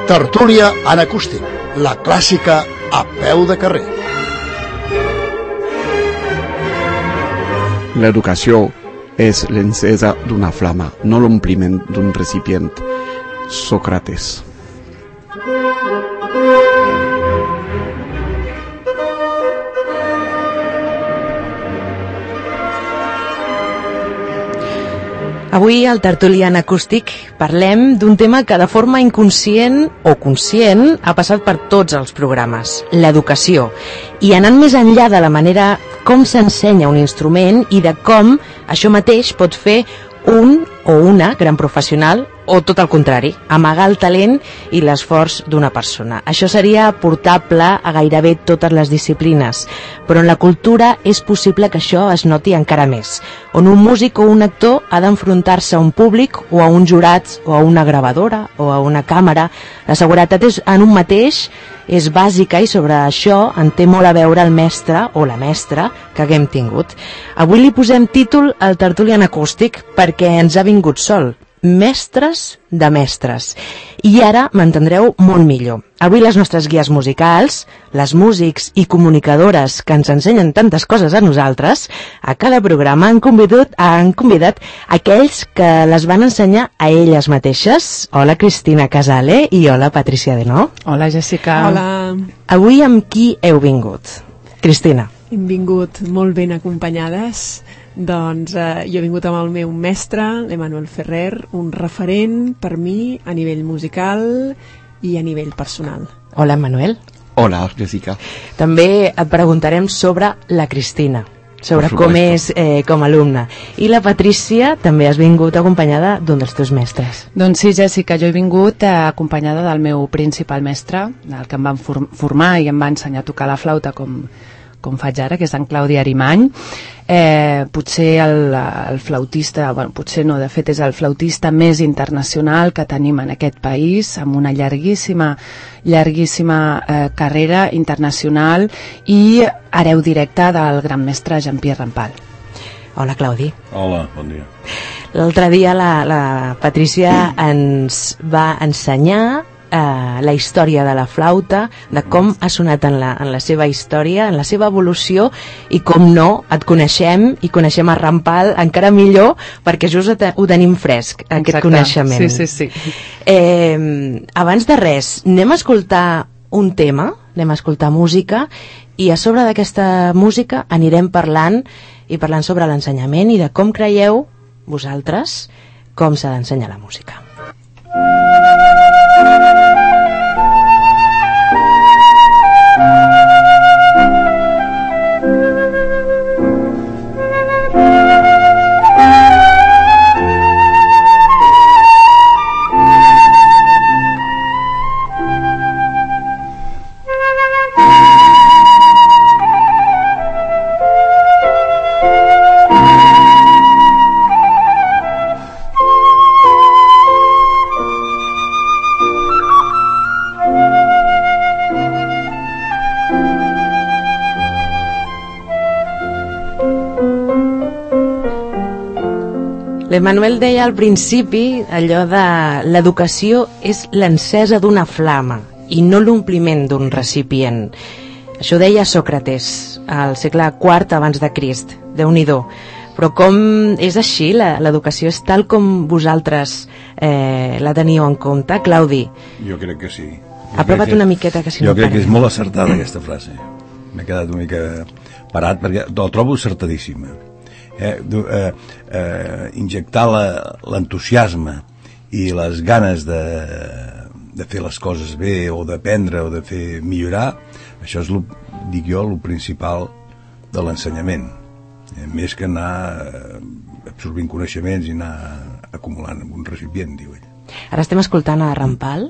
Tertúlia en acústic, la clàssica a peu de carrer. L'educació és l'encesa d'una flama, no l'ompliment d'un recipient. Sòcrates. Avui al Tertúlia en acústic parlem d'un tema que de forma inconscient o conscient ha passat per tots els programes, l'educació, i anant més enllà de la manera com s'ensenya un instrument i de com això mateix pot fer un o una gran professional o tot el contrari, amagar el talent i l'esforç d'una persona. Això seria portable a gairebé totes les disciplines, però en la cultura és possible que això es noti encara més, on un músic o un actor ha d'enfrontar-se a un públic o a uns jurats o a una gravadora o a una càmera. La seguretat en un mateix és bàsica i sobre això en té molt a veure el mestre o la mestra que haguem tingut. Avui li posem títol al Tertúlia en acústic perquè ens ha vingut sol. Mestres de mestres. I ara m'entendreu molt millor. Avui les nostres guies musicals, les músics i comunicadores que ens ensenyen tantes coses a nosaltres, a cada programa han convidat aquells que les van ensenyar a elles mateixes. Hola Cristina Casale i hola Patricia Denó. Hola Jessica. Hola. Avui amb qui heu vingut? Cristina. Hem vingut molt ben acompanyades. Doncs jo he vingut amb el meu mestre, l'Emanuel Ferrer, un referent per mi a nivell musical i a nivell personal. Hola, Manuel. Hola, Jessica. També et preguntarem sobre la Cristina, sobre com és com a alumna. I la Patrícia també has vingut acompanyada d'un dels teus mestres. Doncs sí, Jessica, jo he vingut acompanyada del meu principal mestre, el que em van formar i em va ensenyar a tocar la flauta com faig ara, que és en Claudi Arimany. Potser el flautista, bueno, potser no, de fet és el flautista més internacional que tenim en aquest país, amb una llarguíssima carrera internacional i hereu directe del gran mestre Jean-Pierre Rampal. Hola, Claudi. Hola, bon dia. L'altre dia la Patrícia ens va ensenyar la història de la flauta, de com ha sonat en la seva història, en la seva evolució, i com no, et coneixem i coneixem a Rampal encara millor perquè just ho tenim fresc, aquest coneixement. Sí. Abans de res, anem a escoltar un tema, anem a escoltar música, i a sobre d'aquesta música anirem parlant sobre l'ensenyament i de com creieu vosaltres com s'ha d'ensenyar la música. L'Emanuel deia al principi allò de l'educació és l'encesa d'una flama i no l'ompliment d'un recipient. Això deia Sòcrates al segle IV abans de Crist. Déu-n'hi-do. Però com és així? L'educació és tal com vosaltres la teníeu en compte, Claudi? Jo crec que sí. Aprova't una miqueta, que si no... Jo crec que és molt acertada aquesta frase. M'he quedat una mica parat perquè la trobo acertadíssima. Injectar l'entusiasme i les ganes de fer les coses bé o d'aprendre o de fer millorar, això és, dic jo, el principal de l'ensenyament, més que anar absorbint coneixements i anar acumulant un recipient, diu ell. Ara estem escoltant a Rampal.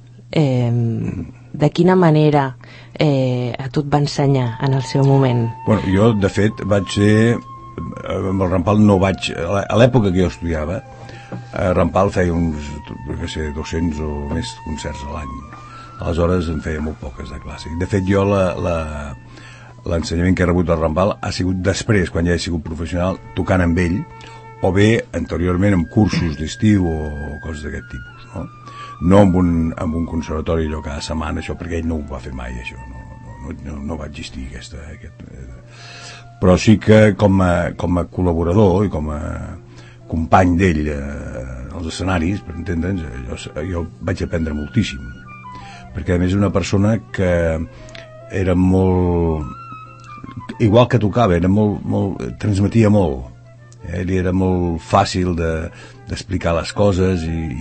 De quina manera a tu et va ensenyar en el seu moment? Bueno, jo de fet vaig ser, amb el Rampal no vaig, a l'època que jo estudiava, Rampal feia uns 200 o més concerts a l'any, aleshores en feia molt poques de clàssic. De fet jo l'ensenyament que he rebut del Rampal ha sigut després, quan ja he sigut professional, tocant amb ell, o bé anteriorment amb cursos d'estiu o coses d'aquest tipus, no? no amb un conservatori allò cada setmana, això, perquè ell no ho va fer mai, això, no va existir però sí que com a col·laborador i com a company d'ell als escenaris, per entendre'ns, jo vaig aprendre moltíssim, perquè a més una persona que era molt, igual que tocava, era molt, transmetia molt, ell era molt fàcil d'explicar les coses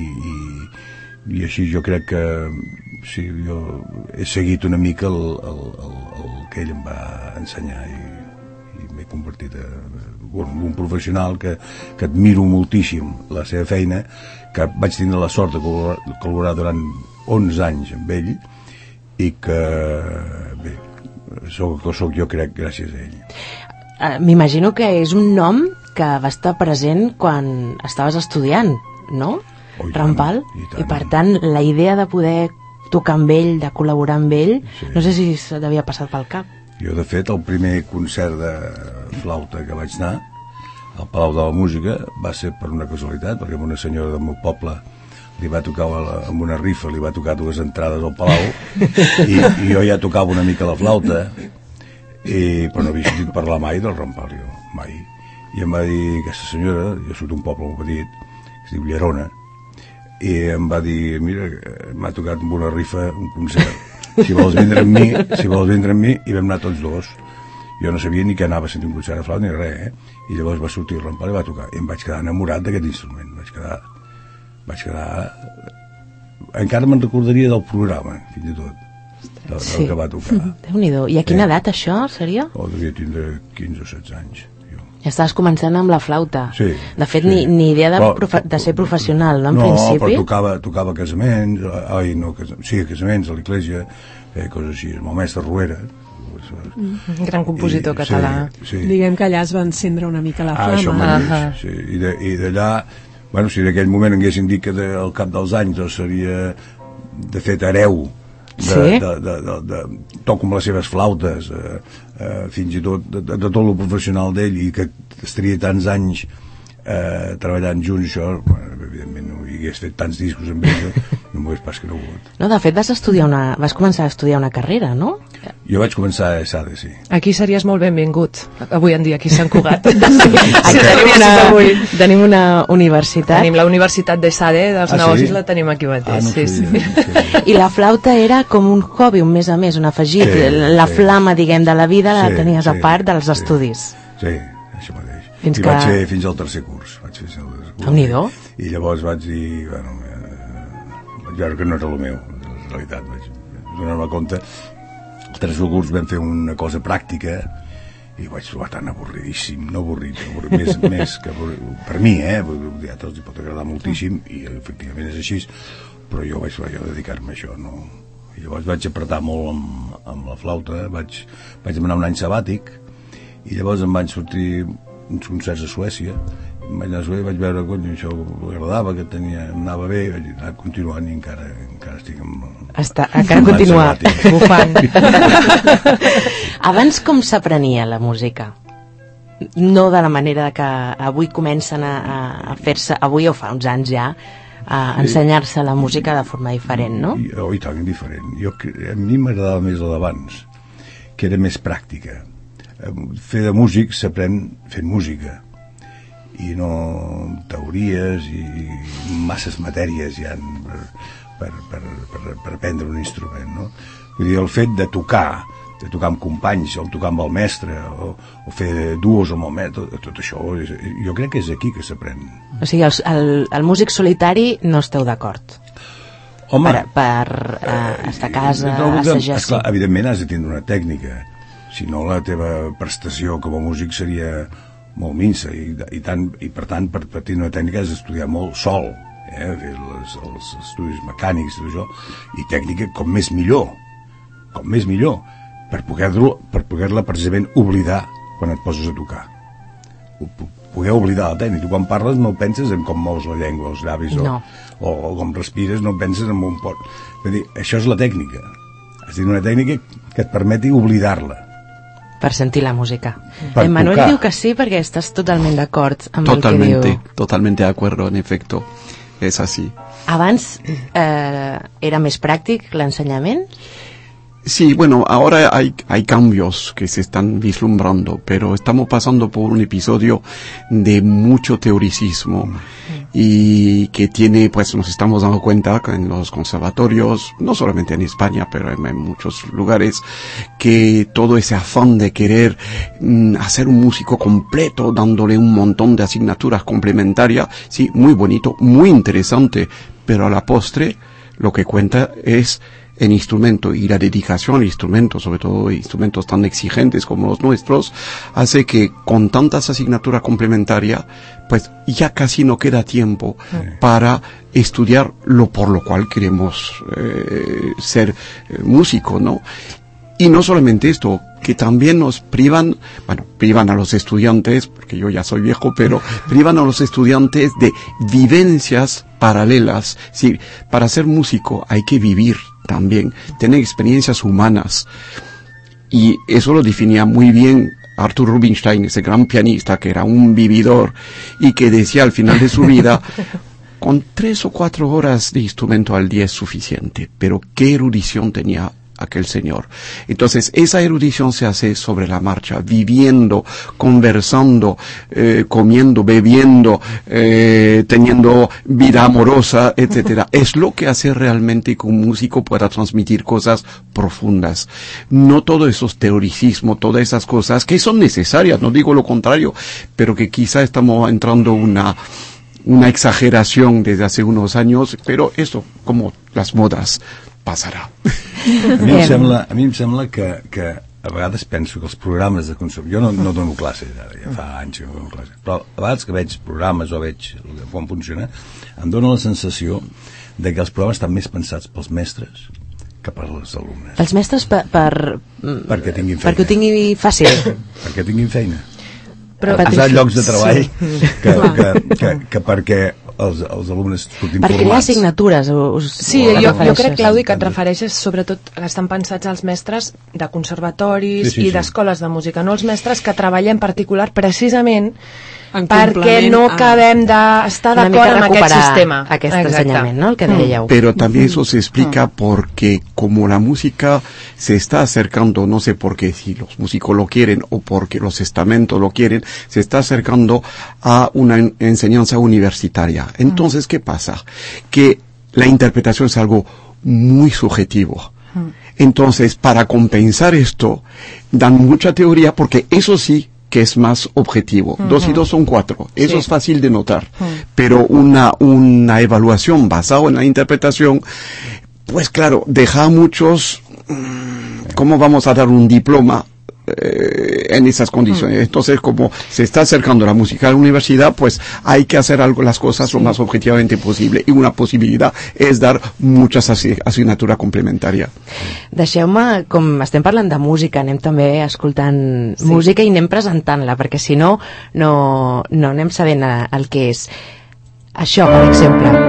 i així jo crec que sí, jo he seguit una mica el que ell em va ensenyar i m'he convertit en un professional que admiro moltíssim la seva feina, que vaig tindre la sort de col·laborar durant 11 anys amb ell i que bé, soc jo crec gràcies a ell. M'imagino que és un nom que va estar present quan estaves estudiant, no? Rampal, i per tant la idea de poder tocar amb ell, de col·laborar amb ell, sí. No sé si se t'havia passat pel cap. Jo, de fet, el primer concert de flauta que vaig anar al Palau de la Música va ser per una casualitat, perquè una senyora del meu poble li va tocar amb una rifa, li va tocar 2 entrades al Palau i jo ja tocava una mica la flauta però no havia sentit parlar mai del Rampal, jo, mai. I em va dir aquesta senyora, jo soc d'un poble molt petit que es diu Llerona, i em va dir, mira, m'ha tocat amb una rifa un concert, si vols vindre amb mi, i vam anar tots dos. Jo no sabia ni que anava a sentir un concert de flauta ni res, i llavors va sortir el Rampal i va tocar, i em vaig quedar enamorat d'aquest instrument, vaig quedar encara me'n recordaria del programa, fins i tot del que va tocar. Déu-n'hi-do. I a quina edat això seria? Devia tindre 15 o 16 anys. Ja estaves començant amb la flauta. Sí. De fet, sí. Ni idea de ser professional, no, en principi? No, però tocava a casaments, sí, a casaments, a l'església, coses així, amb el mestre Ruera. Gran compositor català. Sí. Diguem que allà es va encendre una mica la flama. Això mateix, sí. I d'allà, bueno, si en aquell moment haguessin dit que al cap dels anys doncs seria, de fet, hereu toco amb les seves flautes, fins i tot de tot el professional d'ell, i que estaria tants anys treballant junts, això, evidentment no hi hagués fet tants discos amb ell, no m'ho hagués pas cregut. No, de fet vas començar a estudiar una carrera, no? Jo vaig començar a ESADE, sí. Aquí series molt benvingut, avui en dia, aquí a Sant Cugat. Tenim una universitat. Tenim la Universitat d'ESADE, dels negocis la tenim aquí mateix. I la flauta era com un hobby, un més a més, un afegit. La flama, diguem, de la vida la tenies a part dels estudis. Sí, això mateix. Vaig fer fins al tercer curs. Déu-n'hi-do. I llavors vaig dir, bueno, vaig veure que no era el meu, en realitat. Vaig donar-me compte. El tercer curs vam fer una cosa pràctica i vaig trobar tan avorridíssim, no avorrit, més que per mi, perquè a tots hi pot agradar moltíssim i efectivament és així, però jo vaig dedicar-me a això, no? I llavors vaig apretar molt amb la flauta, vaig demanar un any sabàtic i llavors em van sortir uns concerts a Suècia, vaig anar a Suècia i vaig veure que això m'agradava, que em anava bé, vaig anar continuant i encara estic encara continua bufant. Abans com s'aprenia la música? No de la manera que avui comencen a fer-se, avui o fa uns anys ja, a ensenyar-se la música de forma diferent, no? I tant, diferent. A mi m'agradava més la d'abans, que era més pràctica. Fer de músic s'aprèn fent música i no teories i masses matèries hi ha per aprendre un instrument, no? Vull dir, el fet de tocar amb companys, o tocar amb el mestre o fer duos amb el mestre, tot això jo crec que és aquí que s'aprèn. O sigui, el músic solitari no esteu d'acord? Home, per estar a casa, assajar. Esclar, evidentment has de tindre una tècnica, si no la teva prestació com a músic seria molt minsa i per tant per tindre una tècnica has d'estudiar molt sol, fer els estudis mecànics i tot això, i tècnica com més millor per poder-la precisament oblidar quan et poses a tocar, poder oblidar la tècnica. Tu quan parles no penses en com mous la llengua, els llavis o com respires, no penses en un pot. Vull dir, això és la tècnica, has de tenir una tècnica que et permeti oblidar-la per sentir la música. Manuel diu que sí perquè estás totalmente de acuerdo amb el que diu. Totalmente de acuerdo, en efecto. es así. Abans era més pràctic l'ensenyament? Sí, bueno, ahora hay cambios que se están vislumbrando, pero estamos pasando por un episodio de mucho teoricismo y que tiene, pues nos estamos dando cuenta que en los conservatorios, no solamente en España, pero en muchos lugares, que todo ese afán de querer hacer un músico completo, dándole un montón de asignaturas complementarias, sí, muy bonito, muy interesante, pero a la postre lo que cuenta es el instrumento, y la dedicación al instrumento, sobre todo instrumentos tan exigentes como los nuestros, hace que con tantas asignaturas complementarias, pues ya casi no queda tiempo para estudiar por lo cual queremos ser músico, ¿no? Y no solamente esto, que también nos privan a los estudiantes, porque yo ya soy viejo, pero privan a los estudiantes de vivencias paralelas. Sí, para ser músico hay que vivir también, tener experiencias humanas. Y eso lo definía muy bien Arthur Rubinstein, ese gran pianista que era un vividor y que decía al final de su vida, con 3 o 4 horas de instrumento al día es suficiente, pero qué erudición tenía aquel señor. Entonces, esa erudición se hace sobre la marcha, viviendo, conversando, comiendo, bebiendo, teniendo vida amorosa, etcétera. Es lo que hace realmente que un músico pueda transmitir cosas profundas. No todo esos teoricismos, todas esas cosas que son necesarias, no digo lo contrario, pero que quizá estamos entrando una exageración desde hace unos años, pero eso, como las modas, passarà. A mi em sembla que a vegades penso que els programes de conservatori... Jo no dono classes, ara, ja fa anys que no dono classes, però a vegades que veig programes o veig com funciona, em dóna la sensació de que els programes estan més pensats pels mestres que per als alumnes. Els mestres perquè tinguin feina. Perquè ho tinguin fàcil. Perquè tinguin feina. Però posar llocs de treball que perquè els alumnes surtin per crear formats. assignatures. Sí, jo crec, Claudi, que et refereixes sobretot, estan pensats als mestres de conservatoris i d'escoles de música, no els mestres que treballen en particular precisament perquè no acabem d'estar d'acord amb aquest sistema. Aquest ensenyament, ¿no? El que dèieu. Pero también eso se explica porque como la música se está acercando, no sé por qué, si los músicos lo quieren o porque los estamentos lo quieren, se está acercando a una enseñanza universitaria. Entonces, ¿qué pasa? Que la interpretación es algo muy subjetivo. Entonces, para compensar esto, dan mucha teoría porque eso sí que es más objetivo. 2 y 2 son 4. Eso es fácil de notar. Pero una evaluación basada en la interpretación, pues claro, deja a muchos... ¿Cómo vamos a dar un diploma en esas condiciones? Entonces, como se está acercando la música a la universidad, pues hay que hacer las cosas lo más objetivamente posible. Y una posibilidad es dar muchas asignaturas complementàries. Deixeu-me, com estem parlant de música, anem també escoltant música i anem presentant-la, perquè si no, no anem sabent el que és. Això, per exemple.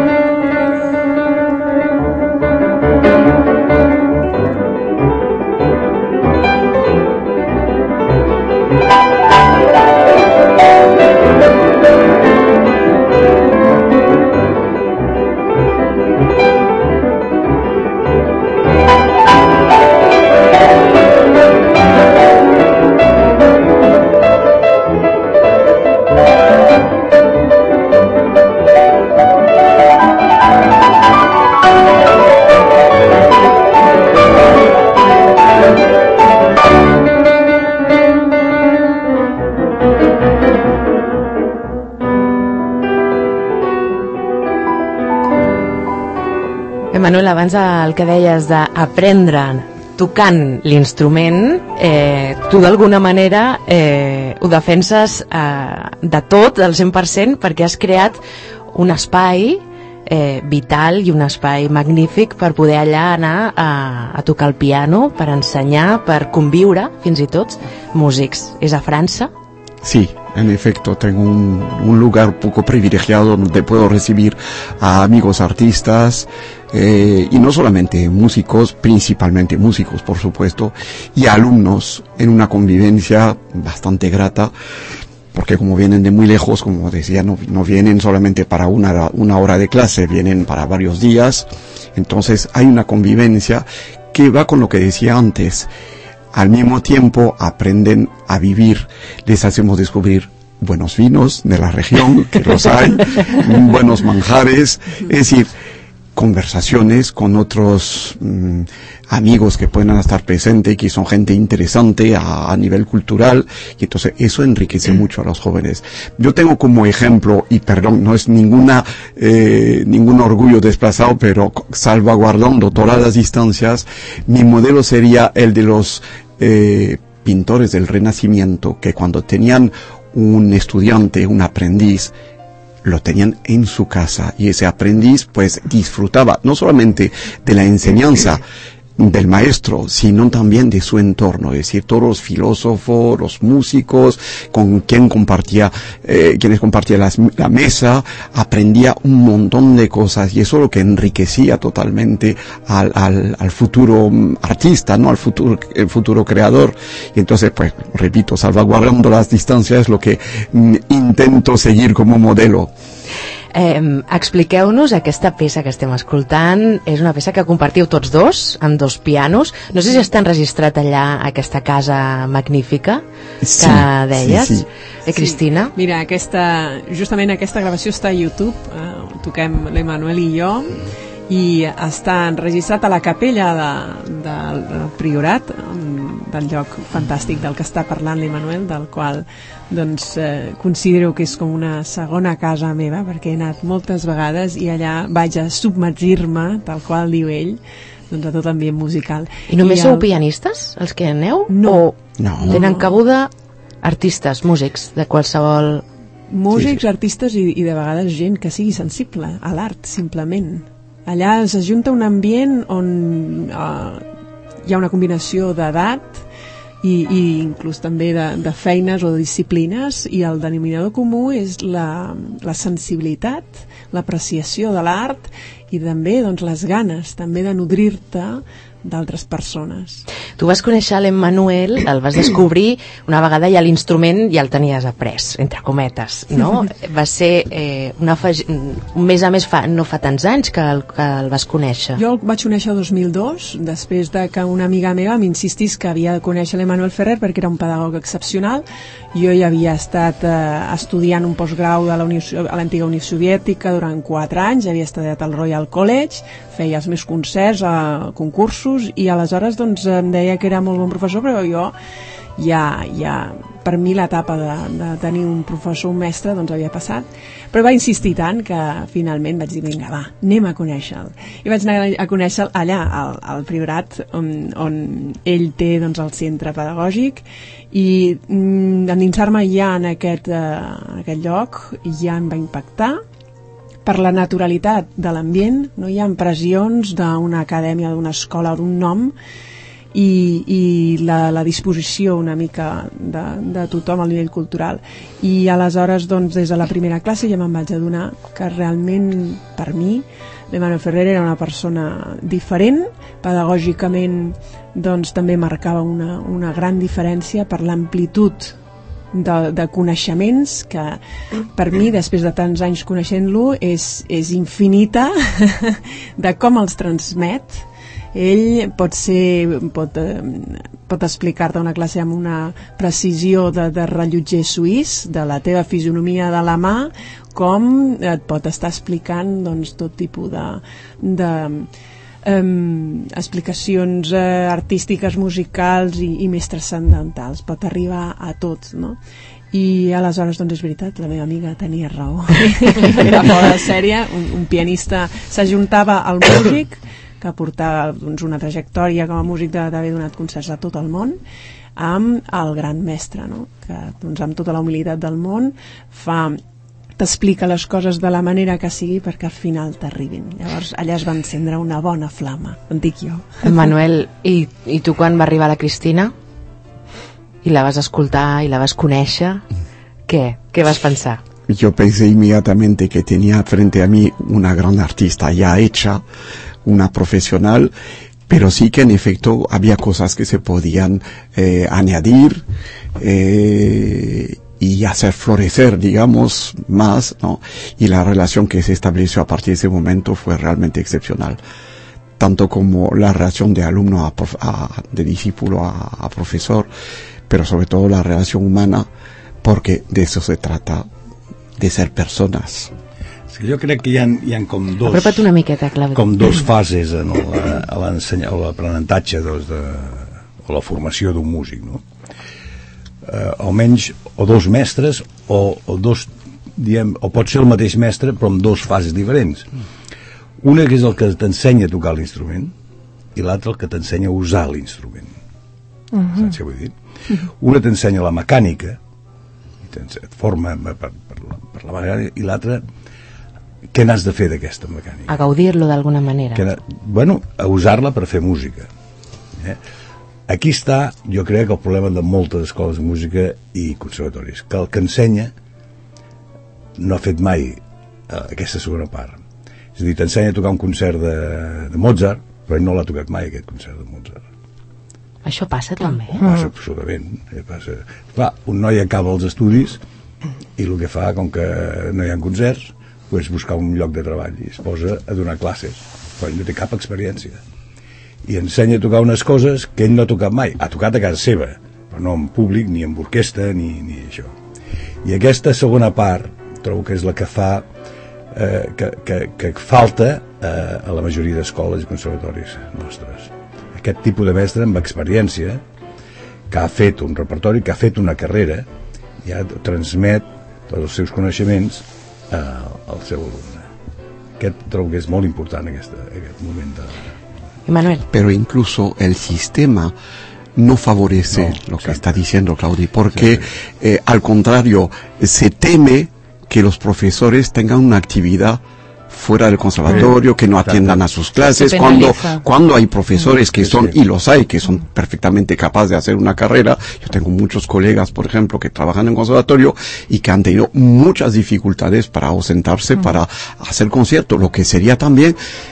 Manuel, abans el que deies d'aprendre tocant l'instrument, tu d'alguna manera ho defenses de tot, del 100%, perquè has creat un espai vital i un espai magnífic per poder allà anar a tocar el piano, per ensenyar, per conviure, fins i tot, músics. És a França? Sí, en efecto, tengo un lugar un poco privilegiado donde puedo recibir a amigos artistas, y no solamente músicos, principalmente músicos, por supuesto, y alumnos en una convivencia bastante grata. porque como vienen de muy lejos, como decía, no vienen solamente para una hora de clase, vienen para varios días. Entonces hay una convivencia que va con lo que decía antes. Al mismo tiempo aprenden a vivir, les hacemos descubrir buenos vinos de la región, que los hay, buenos manjares, es decir, conversaciones con otros amigos que puedan estar presentes y que son gente interesante a nivel cultural, y entonces eso enriquece mucho a los jóvenes. Yo tengo como ejemplo, y perdón, no es ningún orgullo desplazado, pero salvaguardando todas las distancias, mi modelo sería el de los pintores del Renacimiento, que cuando tenían un estudiante, un aprendiz, lo tenían en su casa, y ese aprendiz pues disfrutaba no solamente de la enseñanza del maestro, sino también de su entorno, es decir, todos los filósofos, los músicos, con quienes compartía la mesa, aprendía un montón de cosas, y eso es lo que enriquecía totalmente al futuro artista, ¿no? El futuro creador. Y entonces, pues, repito, salvaguardando las distancias es lo que intento seguir como modelo. Expliqueu-nos aquesta peça que estem escoltant. És una peça que compartiu tots dos, amb dos pianos. No sé si està enregistrat allà, aquesta casa magnífica que deies, Cristina. Sí. Mira, justament aquesta gravació està a YouTube, toquem l'Emanuel i jo, i està enregistrat a la capella del Priorat, del lloc fantàstic del que està parlant l'Emanuel, del qual doncs considero que és com una segona casa meva, perquè he anat moltes vegades i allà vaig a submergir-me, tal qual diu ell, doncs a tot ambient musical. I només sou pianistes, els que aneu? No. O tenen cabuda artistes, músics, de qualsevol... Músics, artistes i de vegades gent que sigui sensible a l'art, simplement. Allà s'ajunta un ambient on hi ha una combinació d'edat i inclús també de feines o de disciplines, i el denominador comú és la sensibilitat, l'apreciació de l'art i també doncs, les ganes també de nodrir-te d'altres persones. Tu vas conèixer l'Emmanuel, el vas descobrir una vegada ja l'instrument ja el tenies après, entre cometes, no? Va ser un mes a més no fa tants anys que el vas conèixer. Jo el vaig conèixer el 2002, després de que una amiga meva m'insistís que havia de conèixer l'Emanuel Ferrer perquè era un pedagog excepcional. Jo ja havia estat estudiant un postgrau a l'antiga Unió Soviètica durant 4 anys, havia estudiat al Royal College, feia els meus concerts, concursos, i aleshores doncs, em deia que era molt bon professor, però jo ja per mi l'etapa de tenir un professor, un mestre, doncs havia passat, però va insistir tant que finalment vaig dir, vinga, va, anem a conèixer-lo. I vaig anar a conèixer-lo allà, al Priorat, on ell té doncs, el centre pedagògic, i endinsar-me ja en aquest lloc ja em va impactar per la naturalitat de l'ambient. No hi ha pressions d'una acadèmia, d'una escola o d'un nom, i la disposició una mica de tothom al nivell cultural. I aleshores doncs, des de la primera classe ja me'n vaig adonar que realment per mi l'Emanuel Ferrer era una persona diferent, pedagògicament doncs, també marcava una gran diferència per l'amplitud de coneixements que per mi, després de tants anys coneixent-lo, és infinita de com els transmet. Ell pot explicar-te una classe amb una precisió de rellotger suís, de la teva fisionomia de la mà, com et pot estar explicant doncs, tot tipus de explicacions artístiques, musicals i més transcendentals. Pot arribar a tot, no? I aleshores, doncs és veritat, la meva amiga tenia raó. Era fora de sèrie, un pianista s'ajuntava al músic, que portava doncs, una trajectòria com a músic d'haver donat concerts a tot el món, amb el gran mestre, no? Que doncs, amb tota la humilitat del món t'explica les coses de la manera que sigui perquè al final t'arribin. Llavors allà es va encendre una bona flama, en dic jo. Manuel, i tu quan va arribar la Cristina i la vas escoltar i la vas conèixer, què vas pensar? Yo pensé inmediatamente que tenía frente a mí una gran artista ya hecha, una profesional, pero sí que en efecto había cosas que se podían añadir, y hacer florecer, digamos, más, ¿no? Y la relación que se estableció a partir de ese momento fue realmente excepcional. Tanto como la relación de alumno de discípulo a profesor, pero sobre todo la relación humana, porque de eso se trata, de ser persones. Jo crec que hi ha com dos... Apropa't una miqueta, Claudi. Com dos fases en l'aprenentatge o la formació d'un músic, no? Almenys o dos mestres o dos, diguem, o pot ser el mateix mestre però amb dos fases diferents. Una que és el que t'ensenya a tocar l'instrument i l'altra el que t'ensenya a usar l'instrument. Saps què vull dir? Una t'ensenya la mecànica et forma per la mecànica i l'altra què n'has de fer d'aquesta mecànica? A gaudir-lo d'alguna manera. Bueno, a usar-la per fer música. Aquí està, jo crec, el problema de moltes escoles de música i conservatoris, que el que ensenya no ha fet mai aquesta segona part. És a dir, t'ensenya a tocar un concert de Mozart, però ell no l'ha tocat mai, aquest concert de Mozart. Això passa també? Passa absolutament. Clar, un noi acaba els estudis i el que fa, com que no hi ha concerts, pues buscar un lloc de treball i es posa a donar classes, però ell no té cap experiència i ensenya a tocar unes coses que ell no ha tocat mai. Ha tocat a casa seva, però no en públic, ni en orquestra, ni això. I aquesta segona part trobo que és la que fa que falta a la majoria d'escoles i conservatoris nostres. Aquest tipus de mestre amb experiència que ha fet un repertori, que ha fet una carrera i ja transmet tots els seus coneixements al seu alumne. Aquest trobo que és molt important aquest moment de... Manuel. Pero incluso el sistema no favorece lo que está diciendo Claudi, porque al contrario, se teme que los profesores tengan una actividad fuera del conservatorio, que no atiendan a sus clases, cuando hay profesores que son, y los hay, que son perfectamente capaces de hacer una carrera. Yo tengo muchos colegas, por ejemplo, que trabajan en conservatorio y que han tenido muchas dificultades para ausentarse, para hacer conciertos, lo que sería también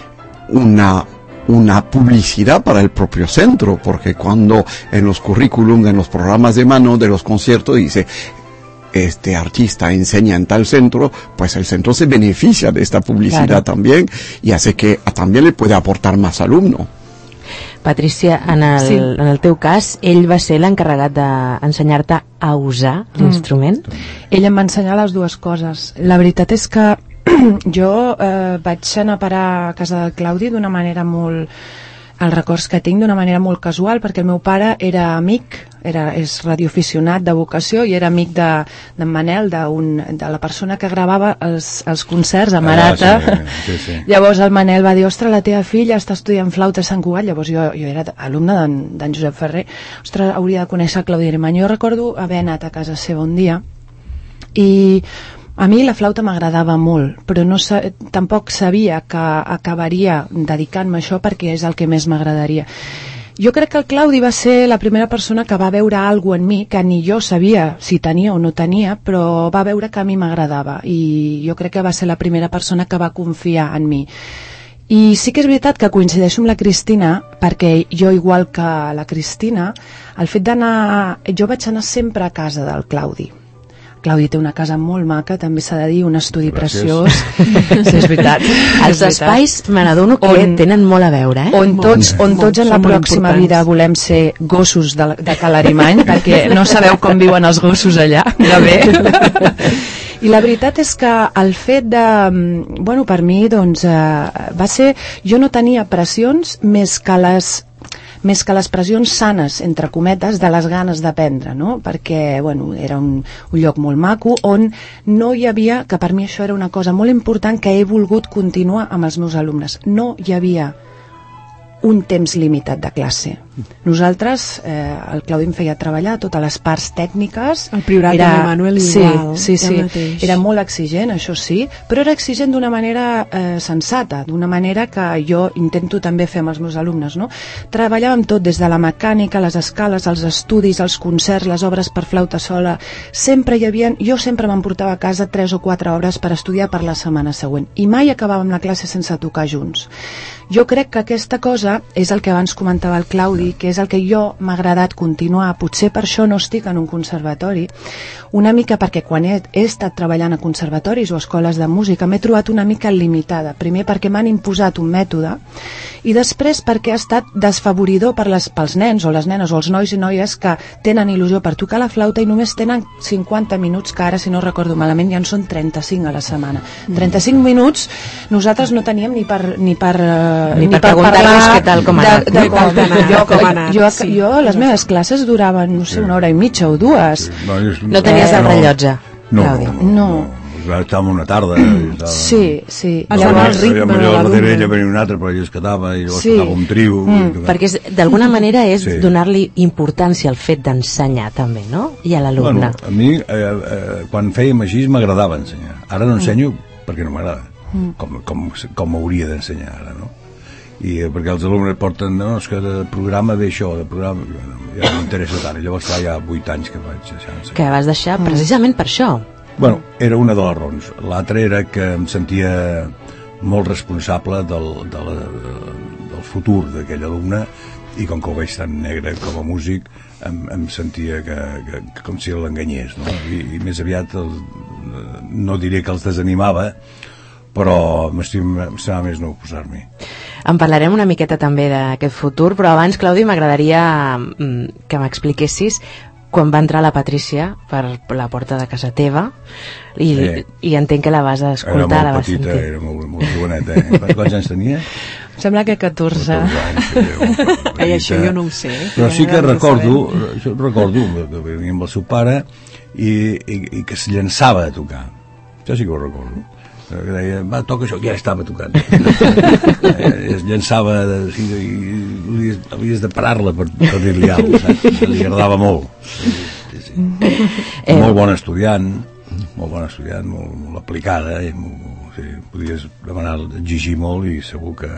una publicidad para el propio centro, porque cuando en los currículum, en los programas de mano de los conciertos dice este artista enseña en tal centro, pues el centro se beneficia de esta publicidad también y hace que también le puede aportar más alumno. Patricia, en el teu cas, ell va ser l'encarregat d'ensenyar-te a usar l'instrument? Ell em va ensenyar les dues coses. La veritat és que jo vaig anar a parar a casa del Claudi d'una manera molt... els records que tinc d'una manera molt casual, perquè el meu pare era amic, és radioaficionat de vocació i era amic d'en Manel, de la persona que gravava els concerts a Marata. Sí. Llavors el Manel va dir, ostres, la teva filla està estudiant flauta a Sant Cugat. Llavors jo era alumne d'en Josep Ferrer. Ostres, hauria de conèixer Claudi Arimany. Jo recordo haver anat a casa seva un dia i a mi la flauta m'agradava molt, però tampoc sabia que acabaria dedicant-me a això perquè és el que més m'agradaria. Jo crec que el Claudi va ser la primera persona que va veure alguna cosa en mi que ni jo sabia si tenia o no tenia, però va veure que a mi m'agradava i jo crec que va ser la primera persona que va confiar en mi. I sí que és veritat que coincideixo amb la Cristina, perquè jo, igual que la Cristina, el fet d'anar... Jo vaig anar sempre a casa del Claudi. Claudi té una casa molt maca, també s'ha de dir, un estudi preciós. Sí, és veritat. Els espais, me n'adono que tenen molt a veure, on tots en la pròxima vida volem ser gossos de Cal Arimany, perquè no sabeu com viuen els gossos allà, de bé. I la veritat és que el fet de... Bueno, per mi, doncs, va ser... Jo no tenia pressions més que les pressions sanes, entre cometes, de les ganes d'aprendre, no? Perquè, bueno, era un lloc molt maco on no hi havia, que per mi això era una cosa molt important que he volgut continuar amb els meus alumnes, no hi havia un temps limitat de classe. Nosaltres, el Claudi em feia treballar totes les parts tècniques. El Priorat de Manuel igual. Sí. Era molt exigent, això sí, però era exigent d'una manera sensata, d'una manera que jo intento també fer amb els meus alumnes, no? Treballàvem tot, des de la mecànica, les escales, els estudis, els concerts, les obres per flauta sola. Sempre hi havia... Jo sempre m'emportava a casa 3 o 4 hores per estudiar per la setmana següent i mai acabàvem la classe sense tocar junts. Jo crec que aquesta cosa és el que abans comentava el Claudi, dir que és el que jo m'ha agradat continuar, potser per això no estic en un conservatori, una mica perquè quan he estat treballant a conservatoris o escoles de música m'he trobat una mica limitada, primer perquè m'han imposat un mètode i després perquè ha estat desfavoridor pels nens o les nenes o els nois i noies que tenen il·lusió per tocar la flauta i només tenen 50 minuts, que ara si no recordo malament ja en són 35 a la setmana. 35 minuts nosaltres no teníem ni per preguntar-nos què tal, com ha anat. Jo les meves classes duraven, no sé, una hora i mitja o dues. No tenies el rellotge, Claudi? No. Estàvem una tarda. Sí. Llavors el ritme de l'alumne. Ella venia un altre, però ella es quedava i llavors tocava un trio. Perquè d'alguna manera és donar-li importància al fet d'ensenyar també, no? I a l'alumne. Bueno, a mi, quan fèiem així, m'agradava ensenyar. Ara no ensenyo perquè no m'agrada, com hauria d'ensenyar ara, no? I perquè els alumnes porten, no, és que de programa ve això, de programa... Ja no m'interessa tant, llavors fa ja 8 anys que vaig deixar ensenyar. Que vas deixar precisament per això. Bueno, era una de les raons. L'altra era que em sentia molt responsable del futur d'aquell alumne i com que ho veig tan negre com a músic em sentia que com si l'enganyés, no? I més aviat no diré que els desanimava, però m'estimava més no oposar-m'hi. En parlarem una miqueta també d'aquest futur, però abans, Claudi, m'agradaria que m'expliquessis quan va entrar la Patrícia per la porta de casa teva i entenc que la vas escoltar, la vas sentir. Era molt joveneta, Quants anys tenia? Em sembla que 14. Ai, això jo no ho sé. Però sí que recordo que venia amb el seu pare i que es llançava a tocar. Això sí que ho recordo. Que deia, va, toca això, que ja estava tocant. Es llançava i havies de parar-la per dir-li alguna cosa, saps? Li agradava molt. Molt bon estudiant, molt aplicada, podies demanar, exigir molt i segur que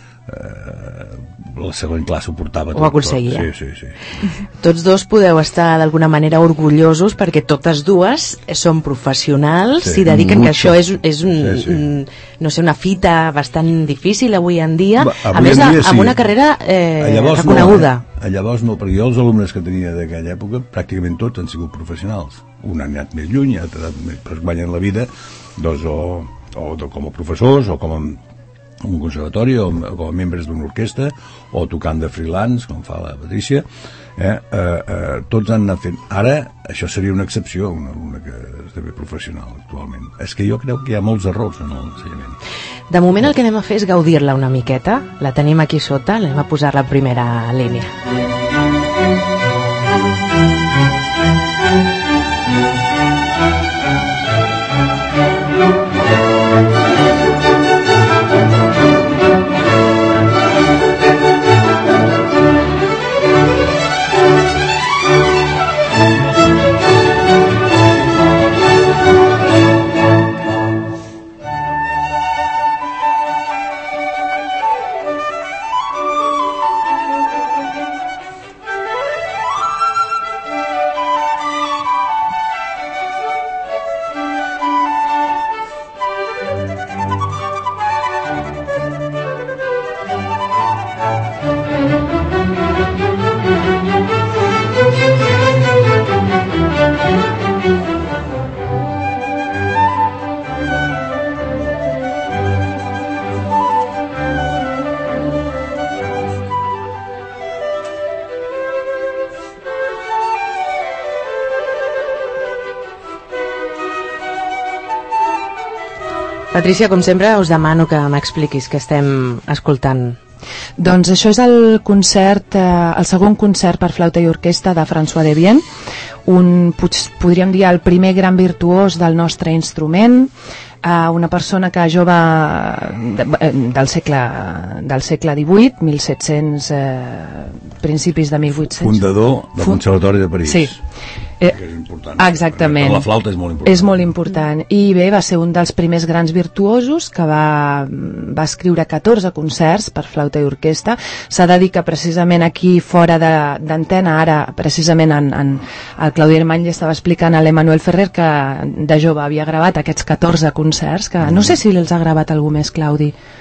la següent classe ho portava tot. Ho aconseguia. Sí. Tots dos podeu estar d'alguna manera orgullosos perquè totes dues són professionals i dediquen que això és no sé, una fita bastant difícil avui en dia, a més amb una carrera reconeguda. Llavors no, perquè jo els alumnes que tenia d'aquella època pràcticament tots han sigut professionals. Un ha anat més lluny, l'altre ha guanyat la vida, doncs o com a professors o com a un conservatori o com a membres d'una orquestra o tocant de freelance com fa la Patrícia, tots han anat fent. Ara això seria una excepció, una que esdevé professional actualment. És que jo crec que hi ha molts errors en l'ensenyament. De moment el que anem a fer és gaudir-la una miqueta. La tenim aquí sota, anem a posar la primera línia. Patrícia, com sempre, us demano que m'expliquis què estem escoltant. Doncs això és el concert, el segon concert per flauta i orquestra de François Debienne, podríem dir el primer gran virtuós del nostre instrument, una persona que jove del segle XVIII, 1700, principis de 1800. Fundador del Conservatori de París. Sí. Que és important. Exactament. La flauta és molt important. És molt important. I bé, va ser un dels primers grans virtuosos que va escriure 14 concerts per flauta i orquestra. S'ha de dir que precisament aquí fora d'antena, ara precisament el Claudi Arimany li estava explicant a l'Emmanuel Ferrer que de jove havia gravat aquests 14 concerts, que no sé si els ha gravat algú més, Claudi.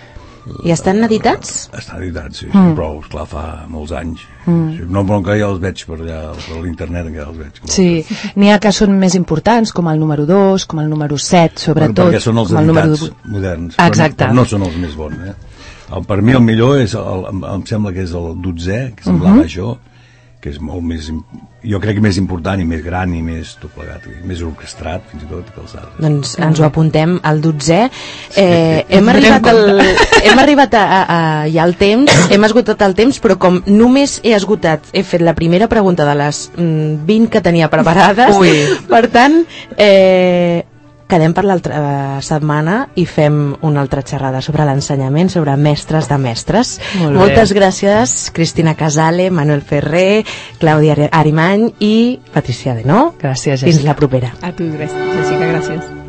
I estan editats? Estan editats, sí, però esclar, fa molts anys. No, però encara ja els veig per allà, per l'internet encara els veig. Sí, n'hi ha que són més importants, com el número 2, com el número 7, sobretot. Perquè són els editats moderns, però no són els més bons. Per mi el millor és, em sembla que és el 12è, que semblava això, que és molt més, jo crec que més important i més gran i més tot plegat, més orquestrat fins i tot que els altres. Doncs ens ho apuntem al 12è. Hem arribat ja al temps, hem esgotat el temps, però com només he fet la primera pregunta de les 20 que tenia preparades, per tant quedem per l'altra setmana i fem una altra xerrada sobre l'ensenyament, sobre mestres de mestres. Moltes gràcies, Cristina Casale, Manuel Ferrer, Clàudia Arimany i Patricia Denó. Gràcies, Fins la propera. A tu, Jessica, gràcies.